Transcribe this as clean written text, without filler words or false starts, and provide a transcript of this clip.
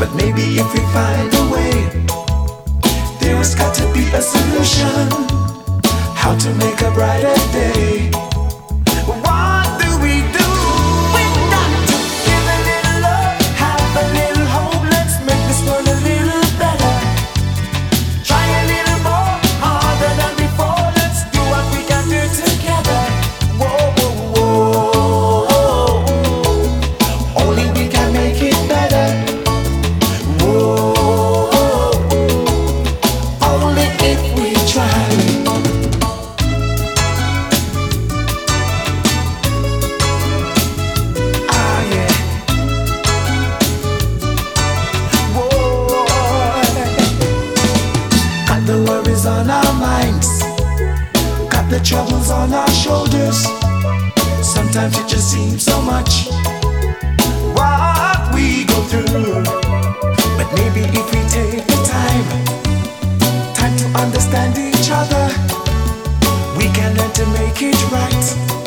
But maybe if we find a way, there's got to be a solution. How to make a brighter day. What do we do? We got to give a little love, have a little hope. Let's make this world a little better. Try a little more, harder than before. Let's do what we can do together. Whoa, whoa, whoa. Only we can make it better. Whoa, only if we try. The worries on our minds, got the troubles on our shoulders. Sometimes it just seems so much what we go through. But maybe if we take the time to understand each other, we can learn to make it right.